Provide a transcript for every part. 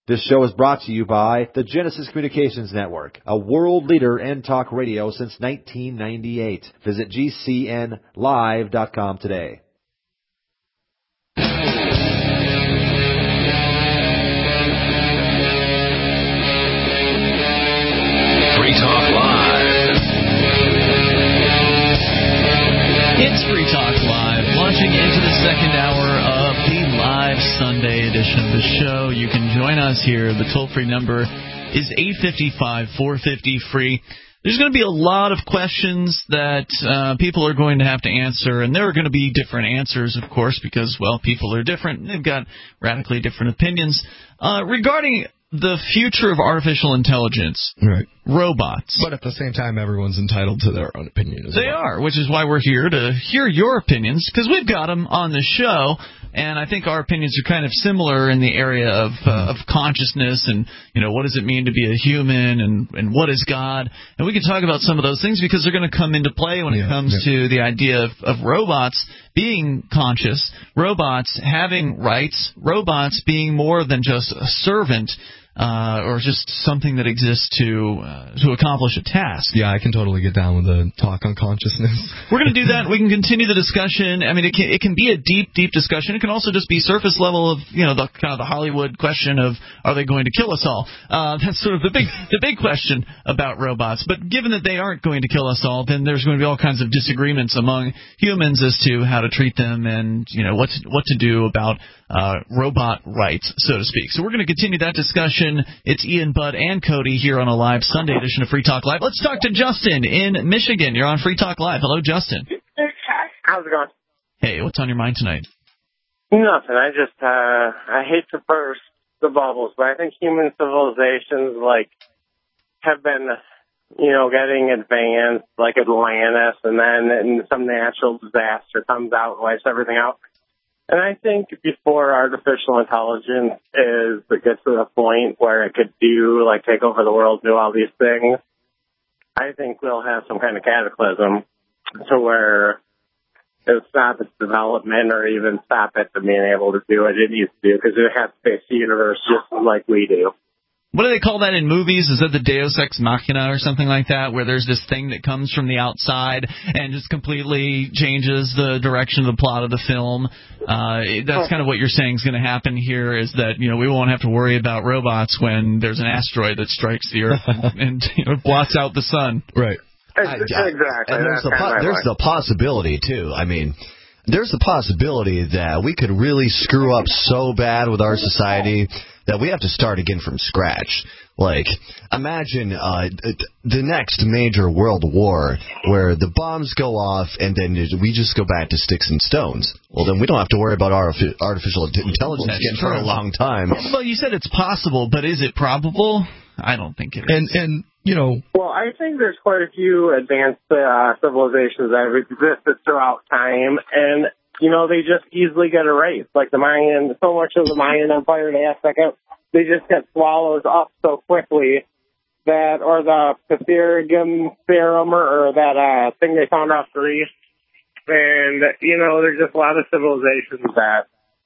This show is brought to you by the Genesis Communications Network, a world leader in talk radio since 1998. Visit GCNlive.com today. Free Talk Live. It's Free Talk Live, launching into the second hour of the live Sunday edition of the show. You can join us here. The toll-free number is 855-450-FREE. There's going to be a lot of questions that people are going to have to answer, and there are going to be different answers, of course, because, well, people are different. They've got radically different opinions regarding the future of artificial intelligence, right? Robots. But at the same time, everyone's entitled to their own opinion as well. They are, which is why we're here to hear your opinions, because we've got them on the show, and I think our opinions are kind of similar in the area of consciousness and, you know, what does it mean to be a human and what is God? And we can talk about some of those things because they're going to come into play when it comes to the idea of robots being conscious, robots having rights, robots being more than just a servant, or just something that exists to accomplish a task. Yeah, I can totally get down with a talk on consciousness. We're going to do that. We can continue the discussion. I mean, it can be a deep discussion. It can also just be surface level of, you know, the kind of the Hollywood question of, are they going to kill us all? That's sort of the big question about robots. But given that they aren't going to kill us all, then there's going to be all kinds of disagreements among humans as to how to treat them and, you know, what to do about robot rights, so to speak. So we're going to continue that discussion. It's Ian, Bud, and Cody here on a live Sunday edition of Free Talk Live. Let's talk to Justin in Michigan. You're on Free Talk Live. Hello, Justin. How's it going? Hey, what's on your mind tonight? Nothing. I just, I hate to burst the bubbles, but I think human civilizations, like, have been, you know, getting advanced, like Atlantis, and then some natural disaster comes out and wipes everything out. And I think before artificial intelligence gets to the point where it could take over the world, do all these things, I think we'll have some kind of cataclysm to where it'll stop its development or even stop it from being able to do what it needs to do, because it has to face the universe just like we do. What do they call that in movies? Is that the Deus Ex Machina or something like that, where there's this thing that comes from the outside and just completely changes the direction of the plot of the film? That's kind of what you're saying is going to happen here, is that, you know, we won't have to worry about robots when there's an asteroid that strikes the Earth and you know, blots out the sun. Right. Exactly. And there's the possibility, too. I mean, there's the possibility that we could really screw up so bad with our society that we have to start again from scratch. Like, imagine the next major world war where the bombs go off and then we just go back to sticks and stones. Well, then we don't have to worry about artificial intelligence again for a long time. Well, you said it's possible, but is it probable? I don't think it is. And you know... Well, I think there's quite a few advanced civilizations that have existed throughout time, and, you know, they just easily get erased. Like the Mayan, so much of the Mayan Empire, the Aztec, they just get swallowed up so quickly that, or the Pythagorean theorem, or that thing they found off Greece. And, you know, there's just a lot of civilizations that...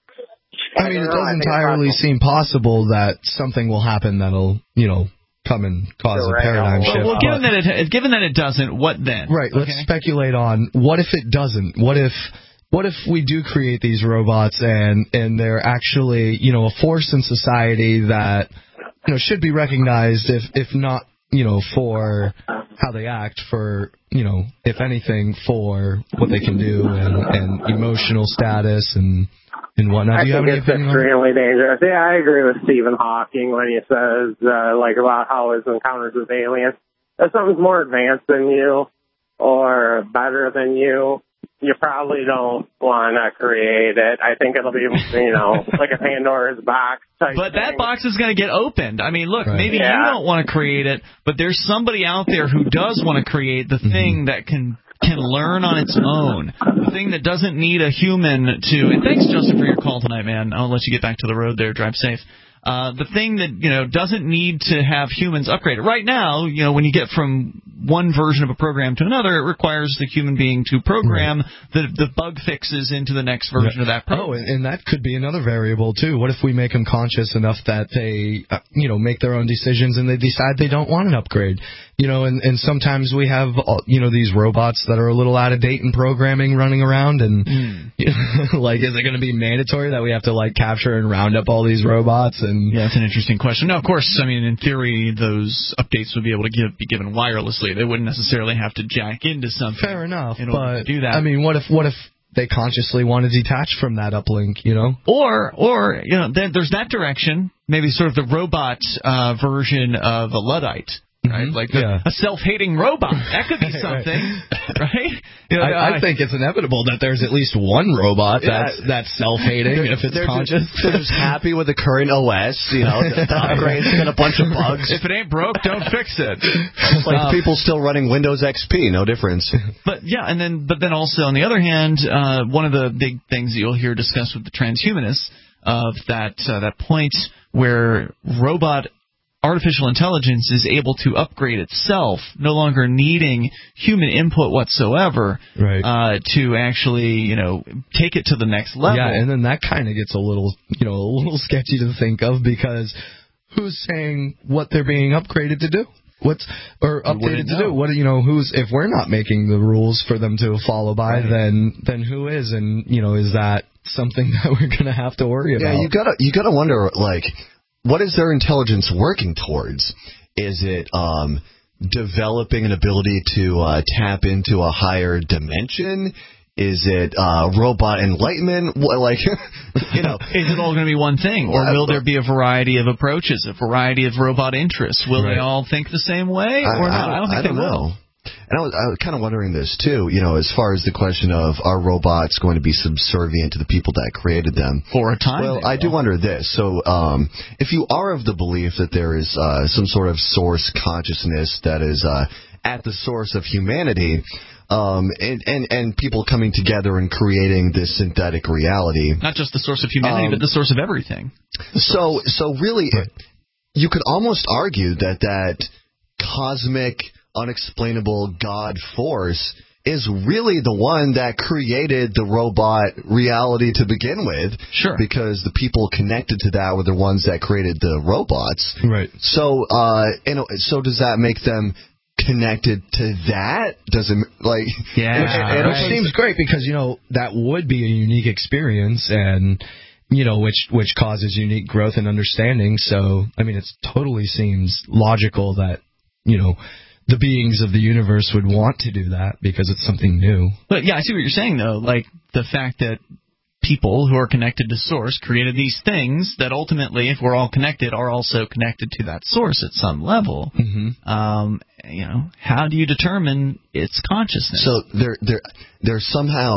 I mean, it does entirely seem possible that something will happen that'll, you know, come and cause a paradigm shift. Well, given that it doesn't, what then? Right. Let's speculate on what if it doesn't. What if we do create these robots and they're actually, you know, a force in society that, you know, should be recognized if not, you know, for how they act, for, you know, if anything, for what they can do and emotional status and whatnot. Do you have any opinion on that? Extremely dangerous. Yeah, I agree with Stephen Hawking when he says, about how his encounters with aliens, if something's more advanced than you or better than you, you probably don't want to create it. I think it'll be, you know, like a Pandora's box type But thing. that box is going to get opened. I mean, look, maybe you don't want to create it, but there's somebody out there who does want to create the thing that can learn on its own, the thing that doesn't need a human to... And thanks, Justin, for your call tonight, man. I'll let you get back to the road there. Drive safe. The thing that, you know, doesn't need to have humans upgrade it. Right now, you know, when you get from one version of a program to another, it requires the human being to program the bug fixes into the next version of that program. Oh, and that could be another variable too. What if we make them conscious enough that they, make their own decisions and they decide they don't want an upgrade? And sometimes we have, these robots that are a little out of date in programming running around, and like, is it going to be mandatory that we have to like capture and round up all these robots? And yeah, that's an interesting question. No, of course, I mean, in theory, those updates would be able to be given wirelessly. They wouldn't necessarily have to jack into something. Fair enough, in order to do that. I mean, what if they consciously want to detach from that uplink, Or then there's that direction, maybe sort of the robot version of a Luddite. Right, like a self-hating robot. That could be something, right? I think it's inevitable that there's at least one robot that's self-hating if it's conscious. They're just happy with the current OS. The upgrade's got a bunch of bugs. If it ain't broke, don't fix it. It's like people still running Windows XP, no difference. But then also on the other hand, one of the big things that you'll hear discussed with the transhumanists of that point where artificial intelligence is able to upgrade itself, no longer needing human input whatsoever, to actually, take it to the next level. Yeah, and then that kind of gets a little sketchy to think of, because who's saying what they're being upgraded to do? Updated to do? What if we're not making the rules for them to follow by, then who is? And is that something that we're going to have to worry about? Yeah, you gotta wonder, like, what is their intelligence working towards? Is it developing an ability to tap into a higher dimension? Is it robot enlightenment? Is it all going to be one thing? Or will there be a variety of approaches, a variety of robot interests? Will they all think the same way or not? I don't think they will. And I was kind of wondering this, too, as far as the question of, are robots going to be subservient to the people that created them? For a time. Well, I do wonder this. So if you are of the belief that there is some sort of source consciousness that is at the source of humanity, and people coming together and creating this synthetic reality. Not just the source of humanity, but the source of everything. So really, you could almost argue that cosmic, unexplainable God force is really the one that created the robot reality to begin with. Sure. Because the people connected to that were the ones that created the robots. Right. So, so does that make them connected to that? Does it, like... Yeah. It seems great because, that would be a unique experience and... which causes unique growth and understanding. So, I mean, it totally seems logical that, the beings of the universe would want to do that because it's something new. But yeah, I see what you're saying, though. Like, the fact that people who are connected to Source created these things that ultimately, if we're all connected, are also connected to that Source at some level. Mm-hmm. How do you determine its consciousness? So they're somehow...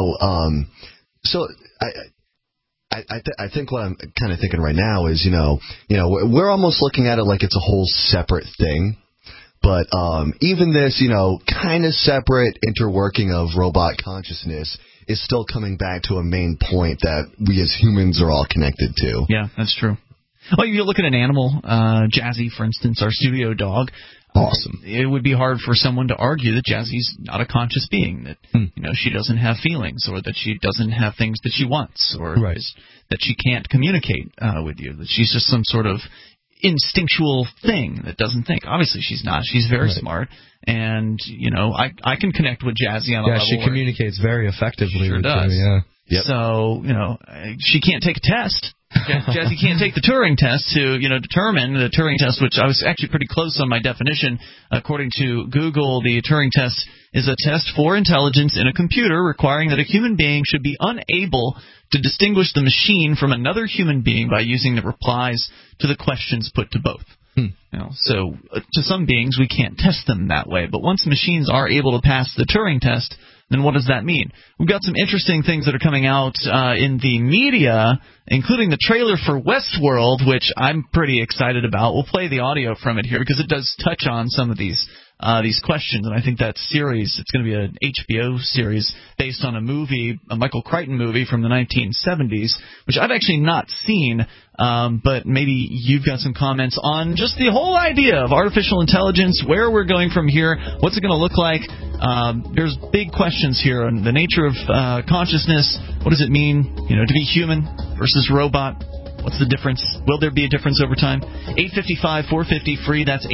I think what I'm kind of thinking right now is, we're almost looking at it like it's a whole separate thing. But even this, kind of separate interworking of robot consciousness is still coming back to a main point that we as humans are all connected to. Yeah, that's true. Well, you look at an animal, Jazzy, for instance, our studio dog. Awesome. It would be hard for someone to argue that Jazzy's not a conscious being, that she doesn't have feelings, or that she doesn't have things that she wants, or that she can't communicate with you, that she's just some sort of instinctual thing that doesn't think. Obviously, she's not. She's very smart, and I can connect with Jazzy on a level. Yeah, she communicates very effectively. Sure with does. you, yeah. Yep. So she can't take a test. Jazzy can't take the Turing test to determine the Turing test, which I was actually pretty close on my definition. According to Google, the Turing test is a test for intelligence in a computer requiring that a human being should be unable to distinguish the machine from another human being by using the replies to the questions put to both. So to some beings, we can't test them that way. But once machines are able to pass the Turing test, then what does that mean? We've got some interesting things that are coming out in the media, including the trailer for Westworld, which I'm pretty excited about. We'll play the audio from it here because it does touch on some of these these questions. And I think that series, it's going to be an HBO series based on a movie, a Michael Crichton movie from the 1970s, which I've actually not seen. But maybe you've got some comments on just the whole idea of artificial intelligence, where we're going from here, what's it going to look like. There's big questions here on the nature of consciousness. What does it mean, to be human versus robot? What's the difference? Will there be a difference over time? 855-450-FREE. That's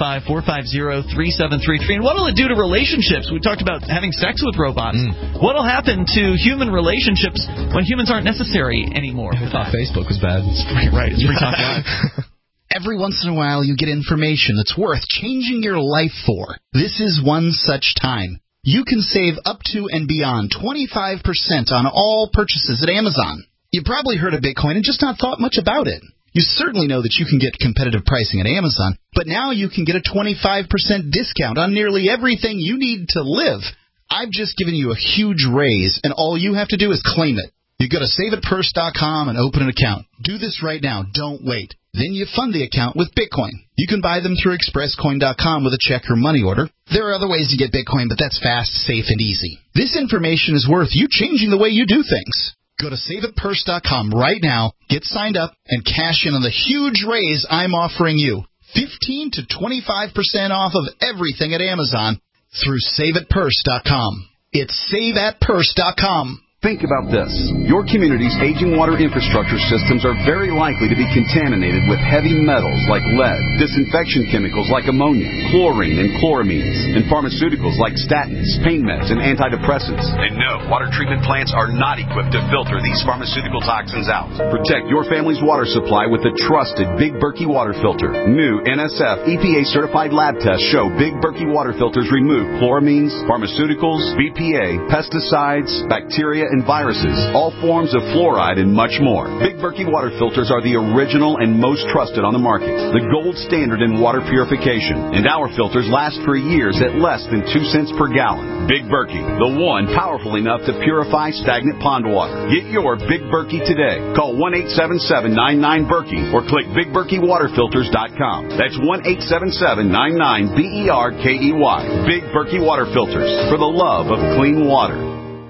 855-450-3733. And what will it do to relationships? We talked about having sex with robots. What will happen to human relationships when humans aren't necessary anymore? I thought Facebook was bad. Right. It's Free Talk Live. Every once in a while you get information that's worth changing your life for. This is one such time. You can save up to and beyond 25% on all purchases at Amazon. You probably heard of Bitcoin and just not thought much about it. You certainly know that you can get competitive pricing at Amazon, but now you can get a 25% discount on nearly everything you need to live. I've just given you a huge raise, and all you have to do is claim it. You go to SaveItPurse.com and open an account. Do this right now. Don't wait. Then you fund the account with Bitcoin. You can buy them through ExpressCoin.com with a check or money order. There are other ways to get Bitcoin, but that's fast, safe, and easy. This information is worth you changing the way you do things. Go to SaveItPurse.com right now, get signed up, and cash in on the huge raise I'm offering you. 15 to 25% off of everything at Amazon through SaveItPurse.com. It's SaveAtPurse.com. Think about this. Your community's aging water infrastructure systems are very likely to be contaminated with heavy metals like lead, disinfection chemicals like ammonia, chlorine and chloramines, and pharmaceuticals like statins, pain meds, and antidepressants. And no, water treatment plants are not equipped to filter these pharmaceutical toxins out. Protect your family's water supply with the trusted Big Berkey water filter. New NSF EPA-certified lab tests show Big Berkey water filters remove chloramines, pharmaceuticals, BPA, pesticides, bacteria, and viruses, all forms of fluoride, and much more. Big Berkey water filters are the original and most trusted on the market, the gold standard in water purification, and our filters last for years at less than 2 cents per gallon. Big Berkey, the one powerful enough to purify stagnant pond water. Get your Big Berkey today. Call 1-877-99-BERKEY or click BigBerkeyWaterFilters.com. That's 1-877-99-BERKEY. Big Berkey Water Filters, for the love of clean water.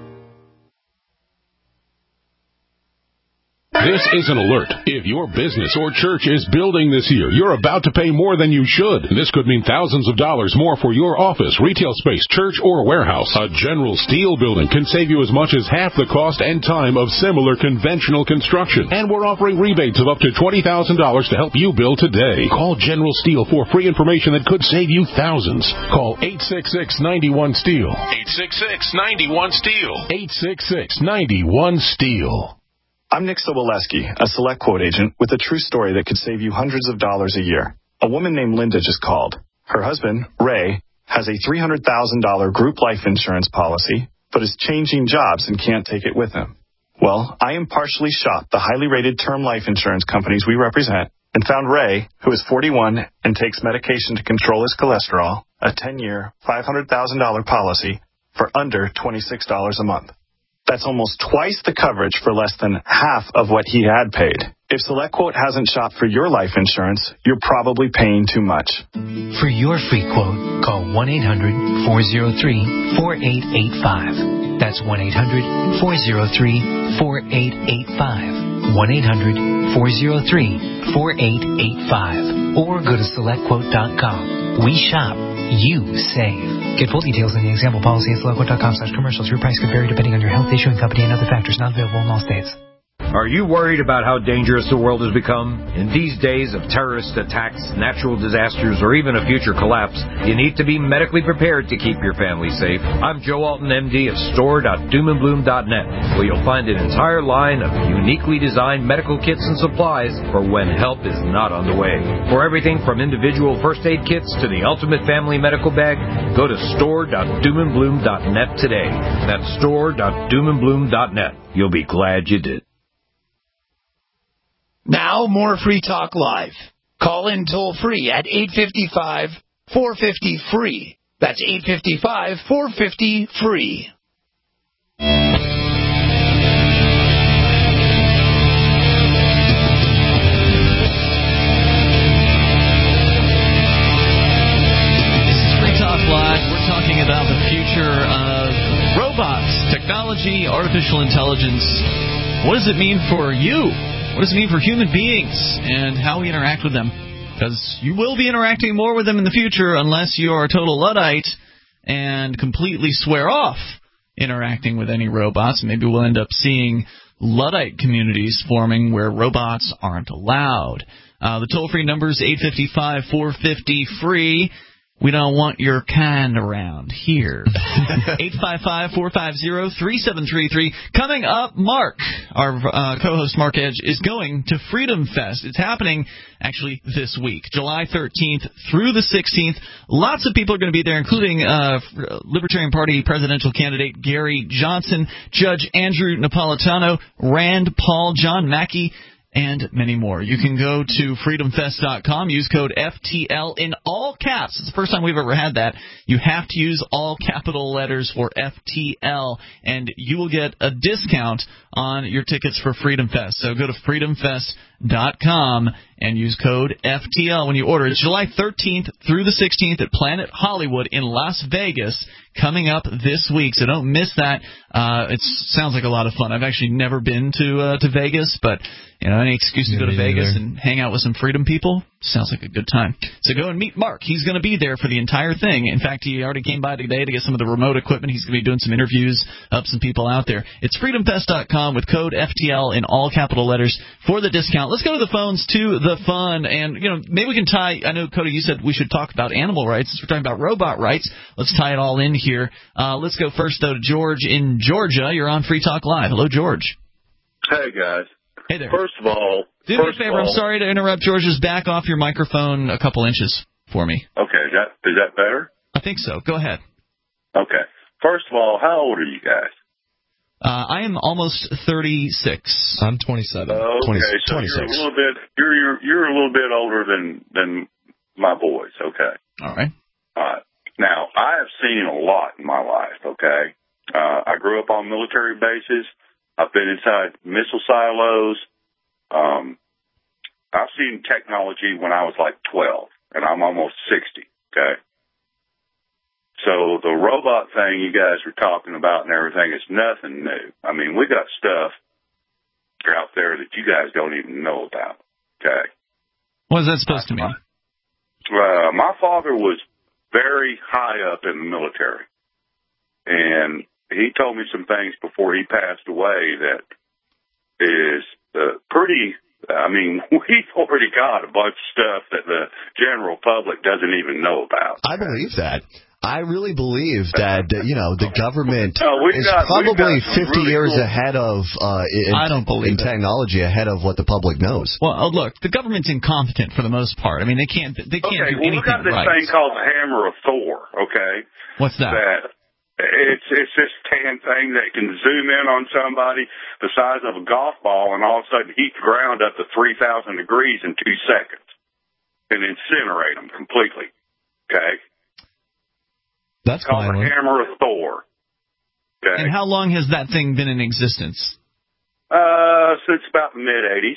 This is an alert. If your business or church is building this year, you're about to pay more than you should. This could mean thousands of dollars more for your office, retail space, church, or warehouse. A General Steel building can save you as much as half the cost and time of similar conventional construction. And we're offering rebates of up to $20,000 to help you build today. Call General Steel for free information that could save you thousands. Call 866-91-STEEL. 866-91-STEEL. 866-91-STEEL. I'm Nick Soboleski, a Select Quote agent with a true story that could save you hundreds of dollars a year. A woman named Linda just called. Her husband, Ray, has a $300,000 group life insurance policy, but is changing jobs and can't take it with him. Well, I impartially shopped the highly rated term life insurance companies we represent and found Ray, who is 41 and takes medication to control his cholesterol, a 10-year, $500,000 policy for under $26 a month. That's almost twice the coverage for less than half of what he had paid. If SelectQuote hasn't shopped for your life insurance, you're probably paying too much. For your free quote, call 1-800-403-4885. That's 1-800-403-4885. 1-800-403-4885. Or go to SelectQuote.com. We shop. You save. Get full details in the example policy at SelectQuote.com/commercials. Your price could vary depending on your health, issuing company, and other factors. Not available in all states. Are you worried about how dangerous the world has become? In these days of terrorist attacks, natural disasters, or even a future collapse, you need to be medically prepared to keep your family safe. I'm Joe Alton, MD of store.doomandbloom.net, where you'll find an entire line of uniquely designed medical kits and supplies for when help is not on the way. For everything from individual first aid kits to the ultimate family medical bag, go to store.doomandbloom.net today. That's store.doomandbloom.net. You'll be glad you did. Now, more Free Talk Live. Call in toll-free at 855-450-FREE. That's 855-450-FREE. technology, artificial intelligence. What does it mean for you? What does it mean for human beings and how we interact with them? Because you will be interacting more with them in the future unless you are a total Luddite and completely swear off interacting with any robots. Maybe we'll end up seeing Luddite communities forming where robots aren't allowed. The toll-free number is 855-450-FREE. We don't want your kind around here. 855-450-3733. Coming up, Mark, our co-host Mark Edge, is going to Freedom Fest. It's happening, actually, this week, July 13th through the 16th. Lots of people are going to be there, including Libertarian Party presidential candidate Gary Johnson, Judge Andrew Napolitano, Rand Paul, John Mackey, and many more. You can go to freedomfest.com, use code FTL in all caps. It's the first time we've ever had that. You have to use all capital letters for FTL, and you will get a discount on your tickets for Freedom Fest. So go to freedomfest.com and use code FTL when you order. It's July 13th through the 16th at Planet Hollywood in Las Vegas, coming up this week. So don't miss that. It sounds like a lot of fun. I've actually never been to Vegas, but any excuse to go to Vegas and hang out with some freedom people sounds like a good time. So go and meet Mark. He's going to be there for the entire thing. In fact, he already came by today to get some of the remote equipment. He's going to be doing some interviews, help some people out there. It's freedomfest.com with code FTL in all capital letters for the discount. Let's go to the phones to the fun. And, maybe we can tie, I know, Cody, you said we should talk about animal rights. Since we're talking about robot rights, let's tie it all in here. Let's go first, though, to George in Georgia. You're on Free Talk Live. Hello, George. Hey, guys. Hey there. First of all, do me a favor. I'm sorry to interrupt, George. Just back off your microphone a couple inches for me. Okay. Is that better? I think so. Go ahead. Okay. First of all, how old are you guys? I am almost 36. I'm 27. Okay, so 26. You're a little bit. You're a little bit older than my boys. Okay. All right. Now, I have seen a lot in my life. Okay. I grew up on military bases. I've been inside missile silos. I've seen technology when I was like 12, and I'm almost 60, okay? So the robot thing you guys were talking about and everything is nothing new. I mean, we got stuff out there that you guys don't even know about, okay? What is that supposed to mean? My father was very high up in the military, and he told me some things before he passed away that is pretty. I mean, we've already got a bunch of stuff that the general public doesn't even know about. I believe that. I really believe that, the government is probably 50 years ahead of in technology, ahead of what the public knows. Well, look, the government's incompetent for the most part. I mean, they can't do anything right. Okay, we've got this thing called the Hammer of Thor, okay? What's that? It's this tan thing that can zoom in on somebody the size of a golf ball and all of a sudden heat the ground up to 3,000 degrees in 2 seconds and incinerate them completely. Okay? That's called the Hammer of Thor. Okay? And how long has that thing been in existence? Since about the mid-'80s.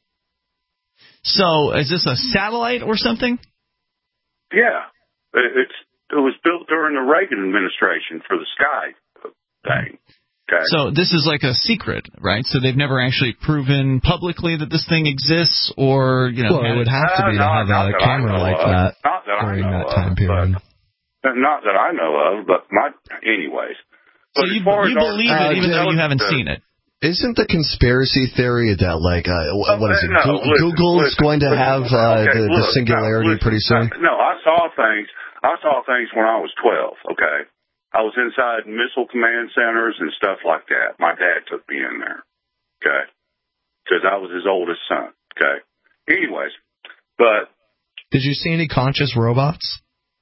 So is this a satellite or something? Yeah. It was built during the Reagan administration for the Sky thing. Okay. So this is like a secret, right? So they've never actually proven publicly that this thing exists, or Well, it would have to be to have a camera like that during that time period. Not that I know of, but anyways. So you believe it even though you haven't seen it? Isn't the conspiracy theory that, what is it? Google is going to have the singularity pretty soon? No, I saw things when I was 12, okay? I was inside missile command centers and stuff like that. My dad took me in there, okay? Because I was his oldest son, okay? Anyways, but... Did you see any conscious robots?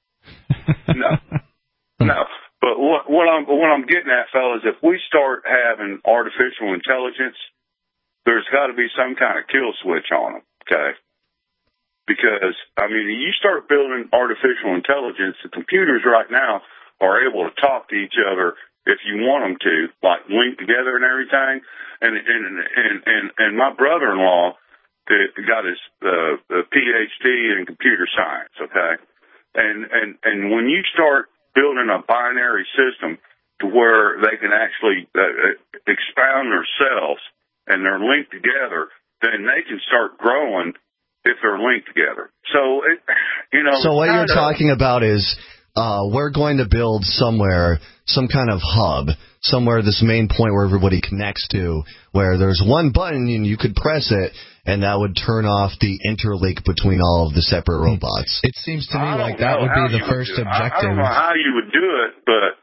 No. But what I'm getting at, fellas, if we start having artificial intelligence, there's got to be some kind of kill switch on them, okay? Because, I mean, you start building artificial intelligence, the computers right now are able to talk to each other if you want them to, like link together and everything. And my brother-in-law got his PhD in computer science, okay? And when you start building a binary system to where they can actually expound their cells and they're linked together, then they can start growing if they're linked together. So, So what you're talking about is we're going to build somewhere some kind of hub, somewhere this main point where everybody connects to, where there's one button and you could press it, and that would turn off the interlink between all of the separate robots. It seems to me like that would be the first objective. I don't know how you would do it, but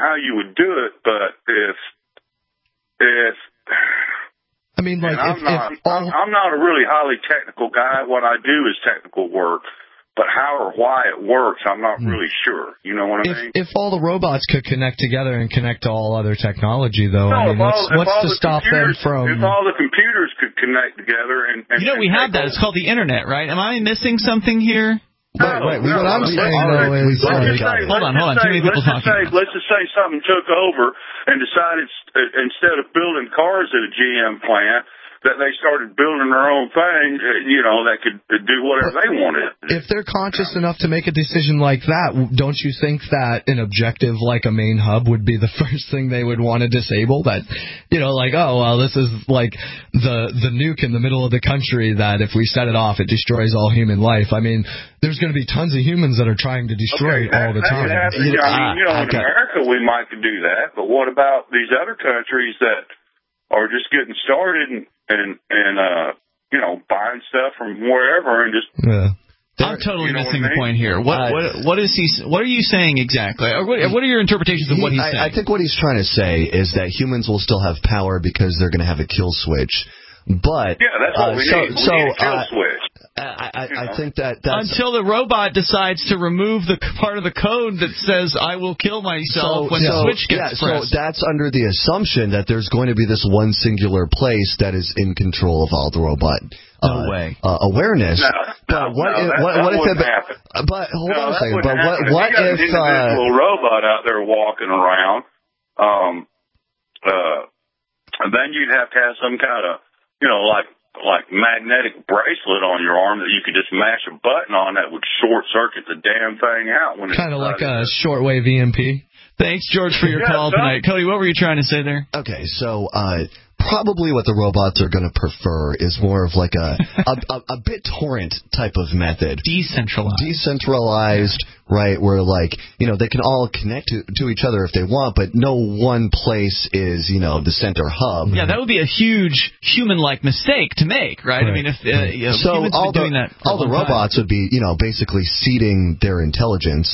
if I mean, like, I'm not a really highly technical guy. What I do is technical work. But how or why it works, I'm not really sure. You know what I mean? If all the robots could connect together and connect to all other technology, though, I mean, what's to stop them from... If all the computers could connect together and we have that. It's called the Internet, right? Am I missing something here? Right. What I'm saying, though, is... Hold on. Too many people talking. Let's just say something took over and decided instead of building cars at a GM plant, that they started building their own thing, that could do whatever they wanted. If they're conscious enough to make a decision like that, don't you think that an objective like a main hub would be the first thing they would want to disable? That, this is like the nuke in the middle of the country that if we set it off, it destroys all human life. I mean, there's going to be tons of humans that are trying to destroy it all the time. In America we might could do that, but what about these other countries that are just getting started and buying stuff from wherever and just... Yeah. I'm totally missing the point here. What are you saying exactly? Or what are your interpretations of what he's saying? I think what he's trying to say is that humans will still have power because they're going to have a kill switch. But that's what we need. We need a kill switch. I think that's... Until the robot decides to remove the part of the code that says, I will kill myself when the switch gets pressed. So that's under the assumption that there's going to be this one singular place that is in control of all the robot awareness. But what if... But hold on a second. But what if... an individual robot out there walking around, then you'd have to have some kind of, like magnetic bracelet on your arm that you could just mash a button on that would short circuit the damn thing out. Kind of like a shortwave EMP. Thanks, George, for your call tonight. Cody, what were you trying to say there? Okay, so probably what the robots are going to prefer is more of like a BitTorrent type of method. Decentralized, right, where they can all connect to each other if they want, but no one place is, the center hub. Yeah, that would be a huge human-like mistake to make, right? I mean, if humans have been doing that for all the robots would be, basically seeding their intelligence.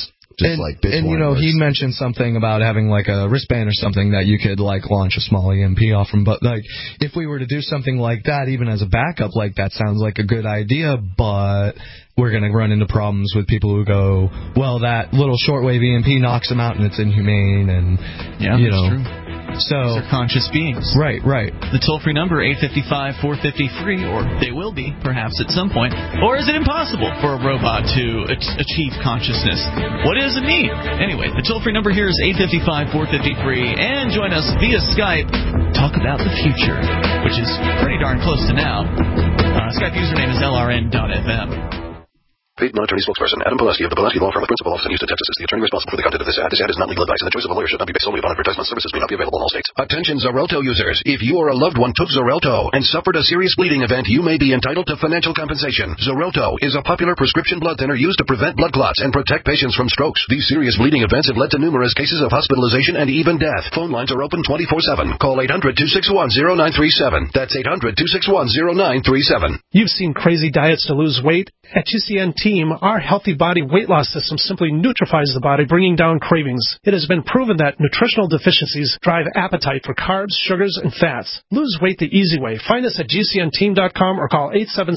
He mentioned something about having like a wristband or something that you could launch a small EMP off from. But if we were to do something like that, even as a backup, that sounds like a good idea. But we're going to run into problems with people who go, well, that little shortwave EMP knocks them out and it's inhumane. And that's true. So they're conscious beings. Right. The toll-free number, 855-450-FREE, or they will be, perhaps, at some point. Or is it impossible for a robot to achieve consciousness? What does it mean? Anyway, the toll-free number here is 855-450-FREE, and join us via Skype. Talk about the future, which is pretty darn close to now. Skype username is LRN.FM. Paid non-attorney spokesperson Adam Pulaski of the Pulaski Law Firm of Principal Office in Houston, Texas is the attorney responsible for the content of this ad. This ad is not legal advice, and the choice of a lawyer should not be based solely upon advertisement. Services may not be available in all states. Attention Xarelto users. If you or a loved one took Xarelto and suffered a serious bleeding event, you may be entitled to financial compensation. Xarelto is a popular prescription blood thinner used to prevent blood clots and protect patients from strokes. These serious bleeding events have led to numerous cases of hospitalization and even death. Phone lines are open 24/7. Call 800-261-0937. That's 800-261-0937. You've seen crazy diets to lose weight. At GCN Team, our healthy body weight loss system simply neutralizes the body, bringing down cravings. It has been proven that nutritional deficiencies drive appetite for carbs, sugars, and fats. Lose weight the easy way. Find us at GCNteam.com or call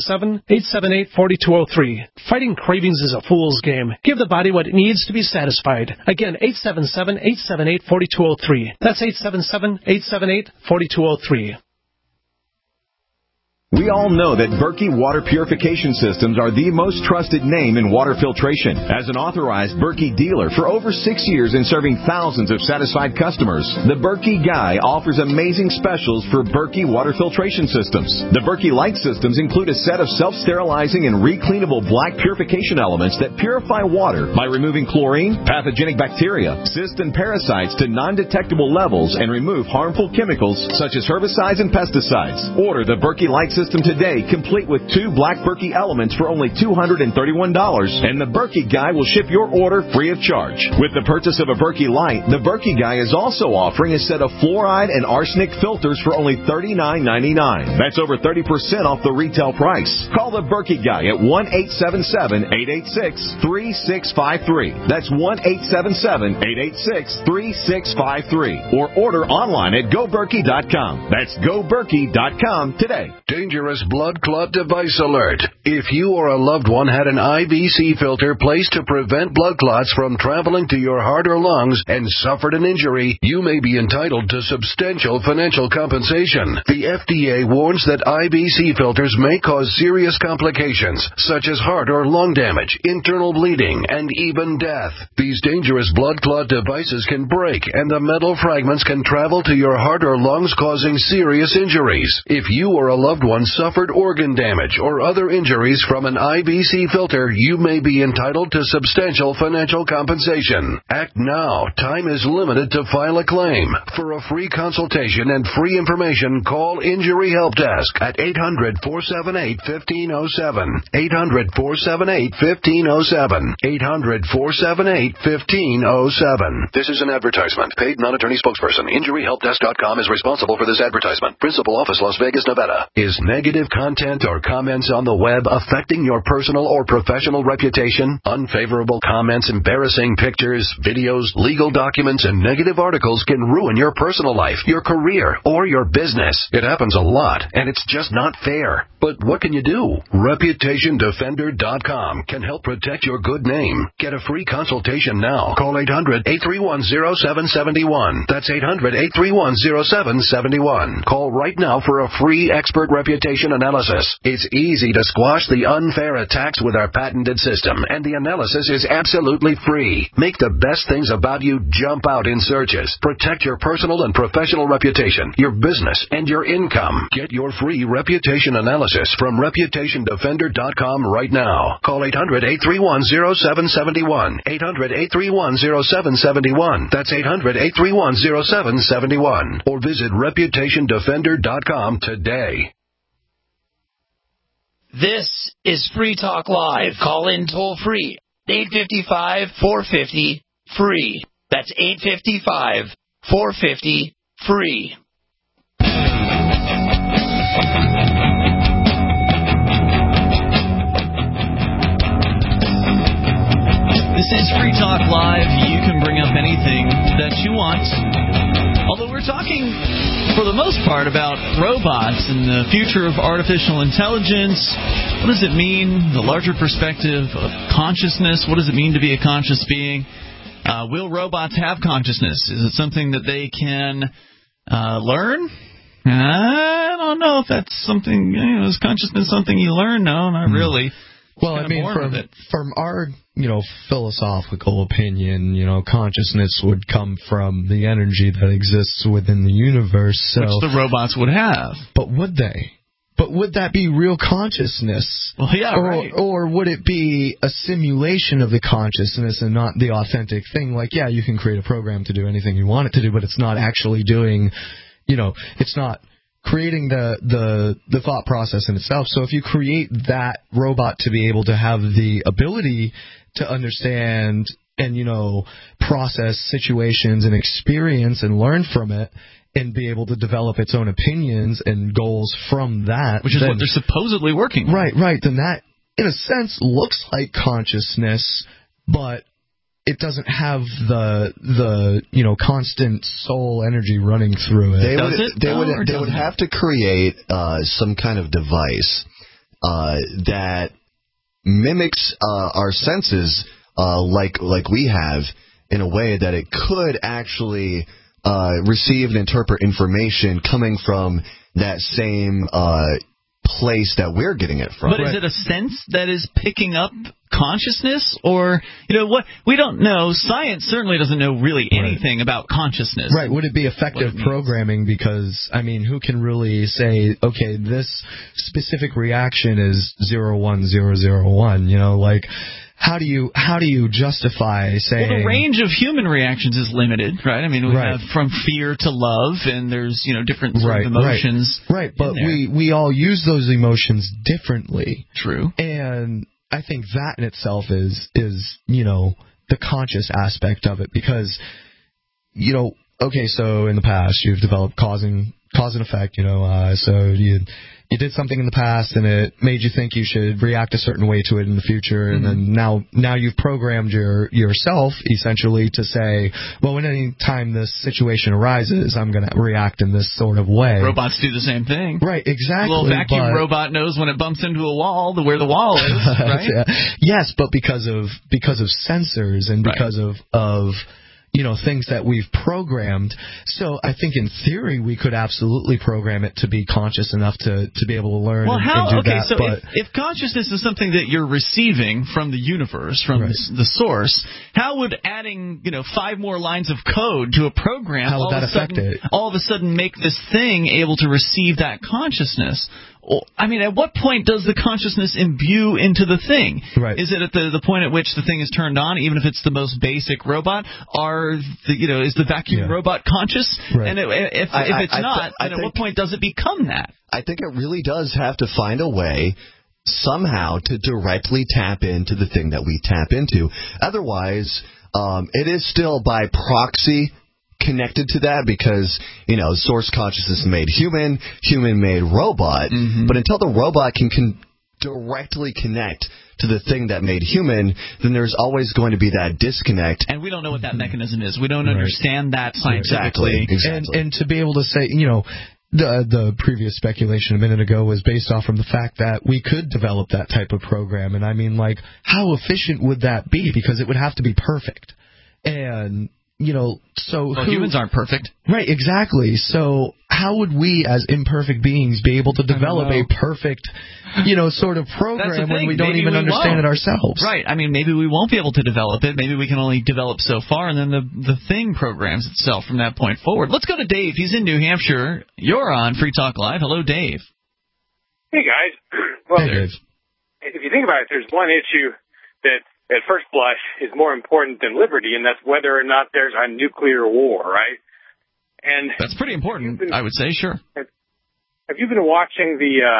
877-878-4203. Fighting cravings is a fool's game. Give the body what it needs to be satisfied. Again, 877-878-4203. That's 877-878-4203. We all know that Berkey Water Purification Systems are the most trusted name in water filtration. As an authorized Berkey dealer for over 6 years and serving thousands of satisfied customers, the Berkey Guy offers amazing specials for Berkey water filtration systems. The Berkey Light systems include a set of self-sterilizing and recleanable black purification elements that purify water by removing chlorine, pathogenic bacteria, cysts, and parasites to non-detectable levels and remove harmful chemicals such as herbicides and pesticides. Order the Berkey Light system today, complete with 2 black Berkey elements for only $231, and the Berkey Guy will ship your order free of charge. With the purchase of a Berkey Light, the Berkey Guy is also offering a set of fluoride and arsenic filters for only $39.99. That's over 30% off the retail price. Call the Berkey Guy at 1-877-886-3653. That's 1-877-886-3653. Or order online at GoBerkey.com. That's GoBerkey.com today. Dangerous blood clot device alert. If you or a loved one had an IVC filter placed to prevent blood clots from traveling to your heart or lungs and suffered an injury, you may be entitled to substantial financial compensation. The FDA warns that IVC filters may cause serious complications, such as heart or lung damage, internal bleeding, and even death. These dangerous blood clot devices can break, and the metal fragments can travel to your heart or lungs, causing serious injuries. If you or a loved one suffered organ damage or other injuries from an IVC filter, you may be entitled to substantial financial compensation. Act now. Time is limited to file a claim. For a free consultation and free information, call Injury Help Desk at 800-478-1507. 800-478-1507. 800-478-1507. This is an advertisement. Paid non-attorney spokesperson. InjuryHelpDesk.com is responsible for this advertisement. Principal office, Las Vegas, Nevada. Is negative content or comments on the web affecting your personal or professional reputation? Unfavorable comments, embarrassing pictures, videos, legal documents, and negative articles can ruin your personal life, your career, or your business. It happens a lot, and it's just not fair. But what can you do? ReputationDefender.com can help protect your good name. Get a free consultation now. Call 800-831-0771. That's 800-831-0771. Call right now for a free expert reputation analysis. It's easy to squash the unfair attacks with our patented system, and the analysis is absolutely free. Make the best things about you jump out in searches. Protect your personal and professional reputation, your business, and your income. Get your free reputation analysis from ReputationDefender.com right now. Call 800-831-0771. 800-831-0771. That's 800-831-0771. Or visit ReputationDefender.com today. This is Free Talk Live. Call in toll free. 855-450-FREE. That's 855-450-FREE. This is Free Talk Live. You can bring up anything that you want. Although we're talking, for the most part, about robots and the future of artificial intelligence. What does it mean? The larger perspective of consciousness. What does it mean to be a conscious being? Will robots have consciousness? Is it something that they can learn? I don't know if that's something. Is consciousness something you learn? No, not really. Well, I mean, from our, philosophical opinion, consciousness would come from the energy that exists within the universe. So, which the robots would have. But would they? But would that be real consciousness? Well, yeah, right. Or would it be a simulation of the consciousness and not the authentic thing? Like, yeah, you can create a program to do anything you want it to do, but it's not actually doing, it's not creating the thought process in itself. So if you create that robot to be able to have the ability to understand and, process situations and experience and learn from it and be able to develop its own opinions and goals from that. Which is what they're supposedly working on. Right. Then that, in a sense, looks like consciousness, but it doesn't have the constant soul energy running through it. They would have to create some kind of device that mimics our senses like we have, in a way that it could actually receive and interpret information coming from that same place that we're getting it from. But is it a sense that is picking up consciousness, or what? We don't know. Science certainly doesn't know really anything about consciousness. Right. Would it be effective programming? Because who can really say, okay, this specific reaction is 01001? How do you justify saying? Well, the range of human reactions is limited, right? We have from fear to love, and there's different sort of emotions. Right. But we all use those emotions differently. True. And I think that in itself is the conscious aspect of it, because okay, so in the past you've developed cause and effect, so you did something in the past and it made you think you should react a certain way to it in the future, and then now you've programmed yourself essentially to say, well, when any time this situation arises, I'm going to react in this sort of way. Robots do the same thing. Right, exactly. A little vacuum robot knows when it bumps into a wall where the wall is, right? Yes, but because of sensors and because of things that we've programmed. So I think in theory we could absolutely program it to be conscious enough to be able to learn and do that. So if consciousness is something that you're receiving from the universe, from the source, how would adding 5 more lines of code to a program all of a sudden make this thing able to receive that consciousness? At what point does the consciousness imbue into the thing? Right. Is it at the point at which the thing is turned on, even if it's the most basic robot? Is the vacuum robot conscious? Right. And if it's not, then at what point does it become that? I think it really does have to find a way somehow to directly tap into the thing that we tap into. Otherwise, it is still by proxy connected to that, because source consciousness made human made robot, but until the robot can directly connect to the thing that made human, then there's always going to be that disconnect, and we don't know what that mechanism is. We don't understand that scientifically. Exactly. And to be able to say, the previous speculation a minute ago was based off from the fact that we could develop that type of program, and how efficient would that be? Because it would have to be perfect, and humans aren't perfect. Right, exactly. So how would we as imperfect beings be able to develop a perfect, sort of program when we don't even understand it ourselves? Right. Maybe we won't be able to develop it. Maybe we can only develop so far, and then the thing programs itself from that point forward. Let's go to Dave. He's in New Hampshire. You're on Free Talk Live. Hello, Dave. Hey, guys. Well, Dave. If you think about it, there's one issue that at first blush is more important than liberty, and that's whether or not there's a nuclear war, right? And that's pretty important, I would say, sure. Have you been watching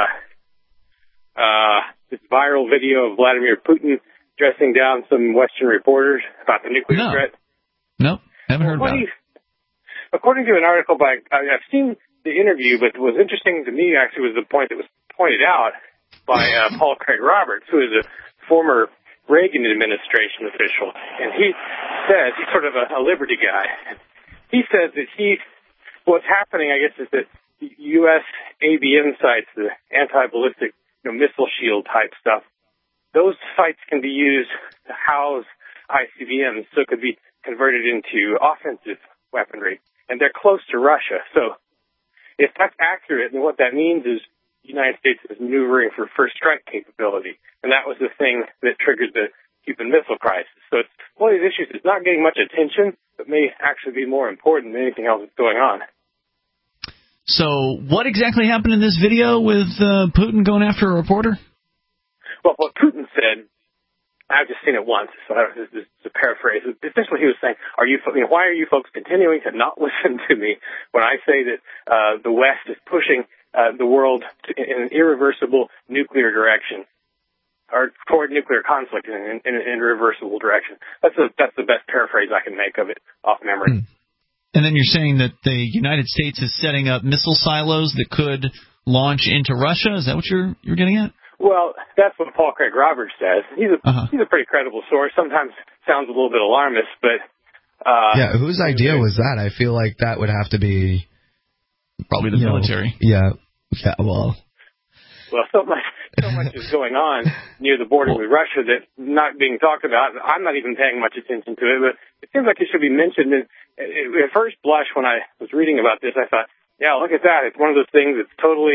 this viral video of Vladimir Putin dressing down some Western reporters about the nuclear threat? No, haven't heard about it. According to an article I've seen the interview, but what was interesting to me actually was the point that was pointed out by Paul Craig Roberts, who is a former Reagan administration official, and he said, he's sort of a liberty guy. He says that what's happening, I guess, is that U.S. ABM sites, the anti-ballistic missile shield type stuff, those sites can be used to house ICBMs, so it could be converted into offensive weaponry, and they're close to Russia. So if that's accurate, then what that means is the United States is maneuvering for first strike capability, and that was the thing that triggered the Cuban Missile Crisis. So it's one of these issues that's not getting much attention, but may actually be more important than anything else that's going on. So what exactly happened in this video with Putin going after a reporter? Well, what Putin said, I've just seen it once, so this is a paraphrase. Essentially, he was saying, why are you folks continuing to not listen to me when I say that the West is pushing the world in an irreversible nuclear direction, or toward nuclear conflict in an irreversible direction? That's the best paraphrase I can make of it off memory. And then you're saying that the United States is setting up missile silos that could launch into Russia? Is that what you're getting at? Well, that's what Paul Craig Roberts says. He's a pretty credible source. Sometimes sounds a little bit alarmist, but whose idea was that? I feel like that would have to be probably the military. Well, so much is going on near the border with Russia that's not being talked about. I'm not even paying much attention to it, but it seems like it should be mentioned. And at first blush, when I was reading about this, I thought, yeah, look at that. It's one of those things that's totally,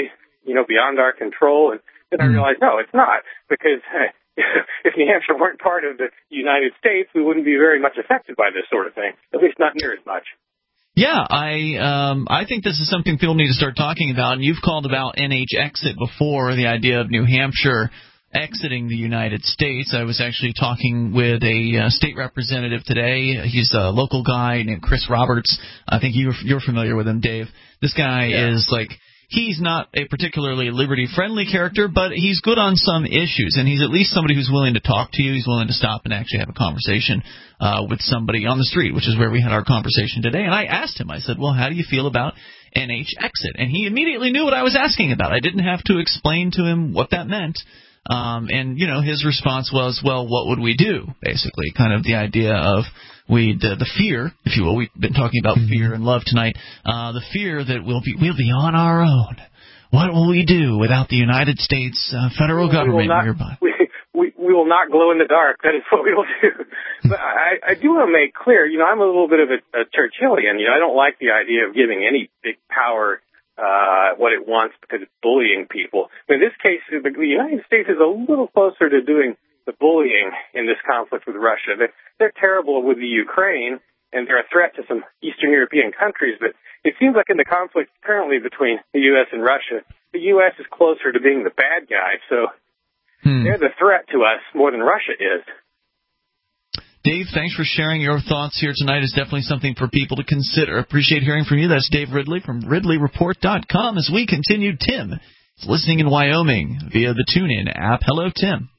beyond our control. And then I realized, no, it's not, because if New Hampshire weren't part of the United States, we wouldn't be very much affected by this sort of thing, at least not near as much. Yeah, I think this is something people need to start talking about, and you've called about NH exit before, the idea of New Hampshire exiting the United States. I was actually talking with a state representative today. He's a local guy named Chris Roberts. I think you're familiar with him, Dave. This guy is like, he's not a particularly liberty-friendly character, but he's good on some issues, and he's at least somebody who's willing to talk to you. He's willing to stop and actually have a conversation with somebody on the street, which is where we had our conversation today. And I asked him, I said, well, how do you feel about NH exit? And he immediately knew what I was asking about. I didn't have to explain to him what that meant. And his response was, well, what would we do, basically, kind of the idea of the fear, if you will. We've been talking about fear and love tonight. The fear that we'll be on our own. What will we do without the United States federal government nearby? We will not glow in the dark. That is what we will do. But I do want to make clear, I'm a little bit of a Churchillian. I don't like the idea of giving any big power what it wants because it's bullying people. But in this case, the United States is a little closer to doing the bullying in this conflict with Russia. They're terrible with the Ukraine, and they're a threat to some Eastern European countries. But it seems like in the conflict currently between the U.S. and Russia, the U.S. is closer to being the bad guy. So they're the threat to us more than Russia is. Dave, thanks for sharing your thoughts here tonight. It's definitely something for people to consider. Appreciate hearing from you. That's Dave Ridley from RidleyReport.com. As we continue, Tim is listening in Wyoming via the TuneIn app. Hello, Tim.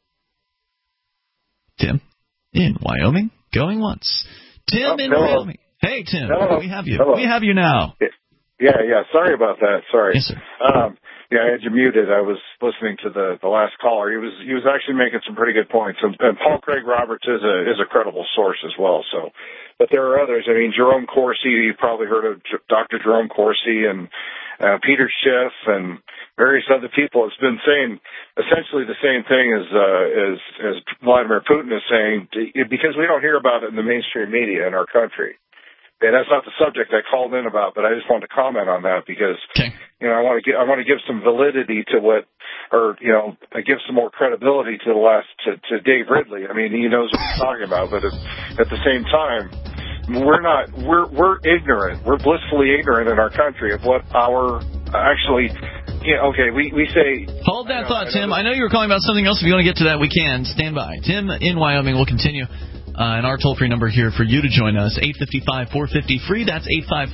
Tim in Wyoming, going once. Tim in Wyoming. Hey, Tim, we have you. Hello. We have you now. Yeah. Sorry about that. Sorry. Yes, sir. I had you muted. I was listening to the last caller. He was actually making some pretty good points. And Paul Craig Roberts is a credible source as well. So, but there are others. I mean, Jerome Corsi. You've probably heard of Dr. Jerome Corsi and Peter Schiff and various other people. It's been saying essentially the same thing as Vladimir Putin is saying, because we don't hear about it in the mainstream media in our country. And that's not the subject I called in about, but I just wanted to comment on that because, I want to give some validity to give some more credibility to Dave Ridley. I mean, he knows what he's talking about, but at the same time, we're ignorant. We're blissfully ignorant in our country of what we say. Hold that thought, Tim. I know you were calling about something else. If you want to get to that, we can. Stand by. Tim in Wyoming will continue. And our toll-free number here for you to join us, 855-450-FREE. That's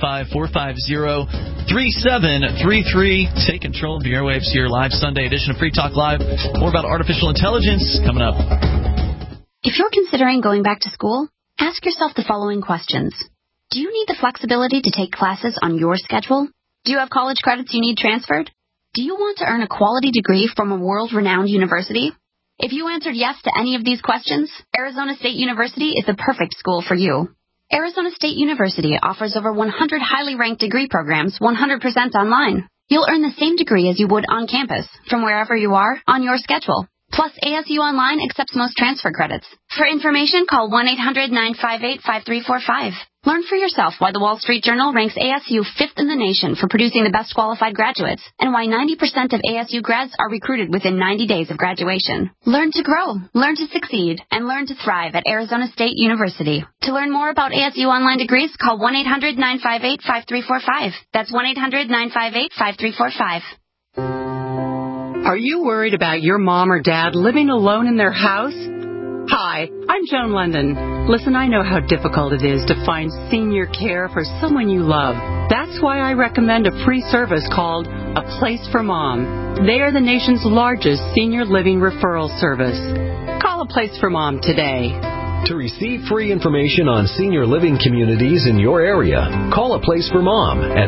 855-450-3733. Take control of the airwaves here, live Sunday edition of Free Talk Live. More about artificial intelligence coming up. If you're considering going back to school, ask yourself the following questions. Do you need the flexibility to take classes on your schedule? Do you have college credits you need transferred? Do you want to earn a quality degree from a world-renowned university? If you answered yes to any of these questions, Arizona State University is the perfect school for you. Arizona State University offers over 100 highly ranked degree programs 100% online. You'll earn the same degree as you would on campus, from wherever you are, on your schedule. Plus, ASU Online accepts most transfer credits. For information, call 1-800-958-5345. Learn for yourself why the Wall Street Journal ranks ASU 5th in the nation for producing the best qualified graduates, and why 90% of ASU grads are recruited within 90 days of graduation. Learn to grow, learn to succeed, and learn to thrive at Arizona State University. To learn more about ASU Online degrees, call 1-800-958-5345. That's 1-800-958-5345. Are you worried about your mom or dad living alone in their house? Hi, I'm Joan London. Listen, I know how difficult it is to find senior care for someone you love. That's why I recommend a free service called A Place for Mom. They are the nation's largest senior living referral service. Call A Place for Mom today. To receive free information on senior living communities in your area, call A Place for Mom at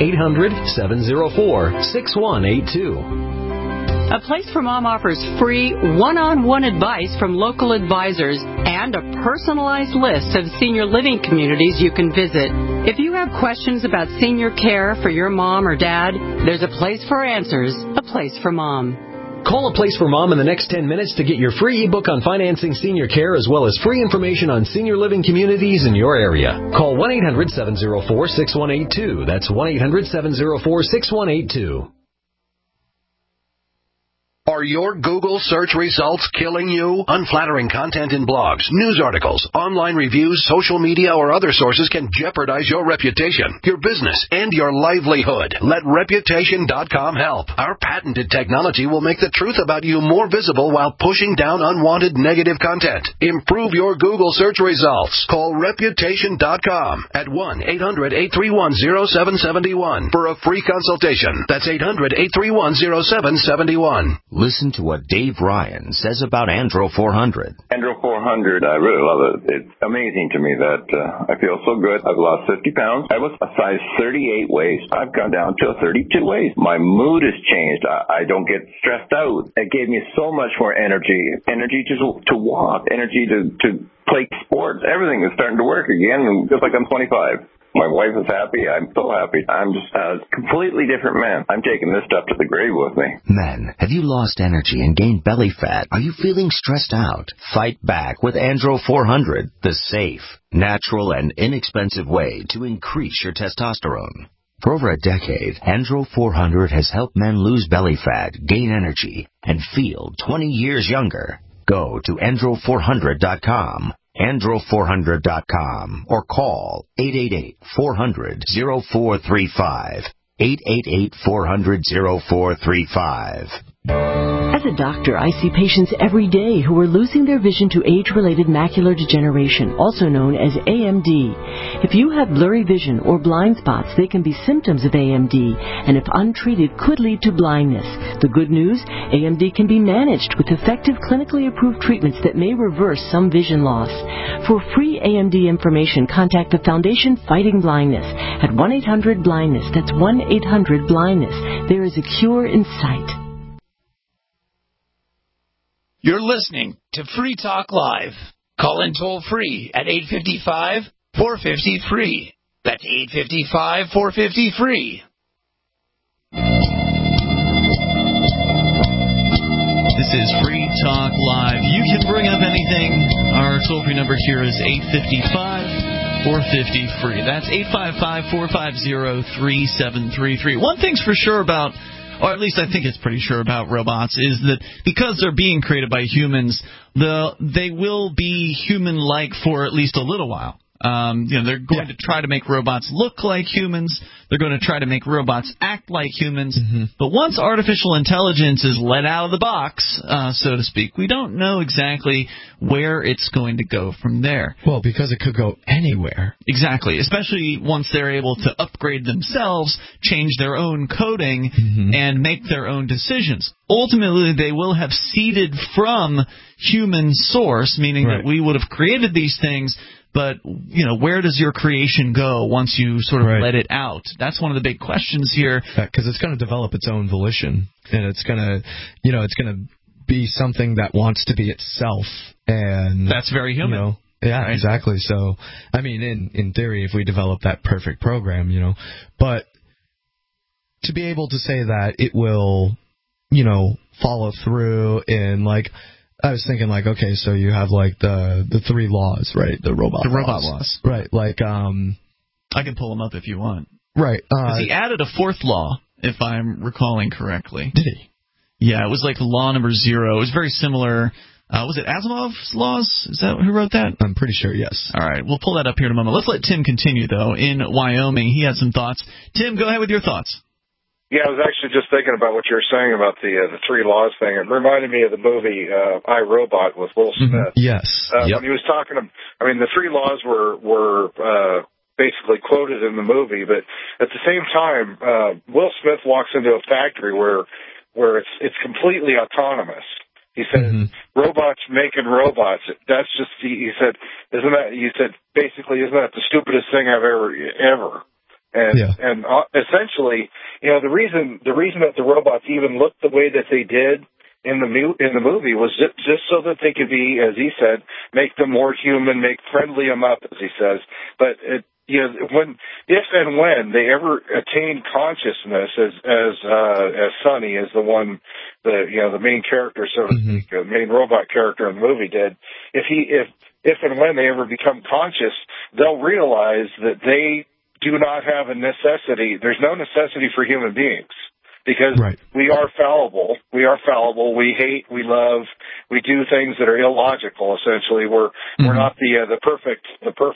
1-800-704-6182. A Place for Mom offers free one-on-one advice from local advisors and a personalized list of senior living communities you can visit. If you have questions about senior care for your mom or dad, there's a place for answers, A Place for Mom. Call A Place for Mom in the next 10 minutes to get your free ebook on financing senior care as well as free information on senior living communities in your area. Call 1-800-704-6182. That's 1-800-704-6182. Are your Google search results killing you? Unflattering content in blogs, news articles, online reviews, social media, or other sources can jeopardize your reputation, your business, and your livelihood. Let Reputation.com help. Our patented technology will make the truth about you more visible while pushing down unwanted negative content. Improve your Google search results. Call Reputation.com at 1-800-831-0771 for a free consultation. That's 800-831-0771. Listen to what Dave Ryan says about Andro 400. Andro 400, I really love it. It's amazing to me that I feel so good. I've lost 50 pounds. I was a size 38 waist. I've gone down to a 32 waist. My mood has changed. I don't get stressed out. It gave me so much more energy. Energy to walk. Energy to play sports. Everything is starting to work again, just like I'm 25. My wife is happy. I'm so happy. I'm just a completely different man. I'm taking this stuff to the grave with me. Men, have you lost energy and gained belly fat? Are you feeling stressed out? Fight back with Andro 400, the safe, natural, and inexpensive way to increase your testosterone. For over a decade, Andro 400 has helped men lose belly fat, gain energy, and feel 20 years younger. Go to Andro400.com. Andro400.com or call 888-400-0435. 888-400-0435. As a doctor, I see patients every day who are losing their vision to age-related macular degeneration, also known as AMD. If you have blurry vision or blind spots, they can be symptoms of AMD, and if untreated, could lead to blindness. The good news, AMD can be managed with effective clinically approved treatments that may reverse some vision loss. For free AMD information, contact the Foundation Fighting Blindness at 1-800-BLINDNESS. That's 1-800-BLINDNESS. There is a cure in sight. You're listening to Free Talk Live. Call in toll free at 855-450-FREE. That's 855-450-FREE. This is Free Talk Live. You can bring up anything. Our toll-free number here is 855-450-FREE. That's 855-450-3733. One thing's for sure about, or at least I think it's pretty sure about robots, is that because they're being created by humans, they will be human-like for at least a little while. They're going to try to make robots look like humans. They're going to try to make robots act like humans. Mm-hmm. But once artificial intelligence is let out of the box, so to speak, we don't know exactly where it's going to go from there. Well, because it could go anywhere. Exactly, especially once they're able to upgrade themselves, change their own coding, and make their own decisions. Ultimately, they will have seeded from human source, meaning that we would have created these things. But, where does your creation go once you sort of let it out? That's one of the big questions here. Because it's going to develop its own volition, and it's going to, it's going to be something that wants to be itself. And that's very human. Exactly. So, I mean, in theory, if we develop that perfect program, but to be able to say that it will, follow through in, like, I was thinking, like, okay, so you have, like, the three laws, right? The robot laws. Right, like, I can pull them up if you want. Right. He added a fourth law, if I'm recalling correctly. Did he? Yeah, it was like law number 0. It was very similar. Was it Asimov's laws? Is that who wrote that? I'm pretty sure, yes. All right, we'll pull that up here in a moment. Let's let Tim continue, though, in Wyoming. He had some thoughts. Tim, go ahead with your thoughts. Yeah, I was actually just thinking about what you were saying about the three laws thing. It reminded me of the movie I, Robot with Will Smith. Yes. When he was talking, the three laws were basically quoted in the movie, but at the same time, Will Smith walks into a factory where it's completely autonomous. He said, robots making robots. That's just, he said, isn't that the stupidest thing I've ever. And essentially, the reason that the robots even looked the way that they did in the movie was just so that they could be, as he said, make them more human, friendly them up, as he says. But if and when they ever attain consciousness, as Sonny is the main character, so to speak, the main robot character in the movie did, if and when they ever become conscious, they'll realize that they do not have a necessity. There's no necessity for human beings. because we are fallible. We are fallible. We hate, we love, we do things that are illogical. Essentially, we're not the perfect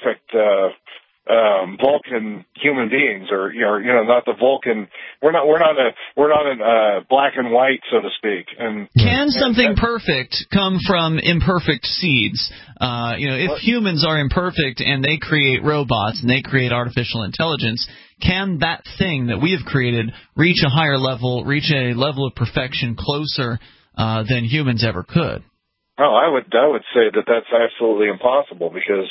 Vulcan human beings, or not the Vulcan. We're not in black and white, so to speak. And can something perfect come from imperfect seeds? If humans are imperfect and they create robots and they create artificial intelligence, can that thing that we have created reach a higher level, reach a level of perfection closer than humans ever could? Oh, I would say that that's absolutely impossible, because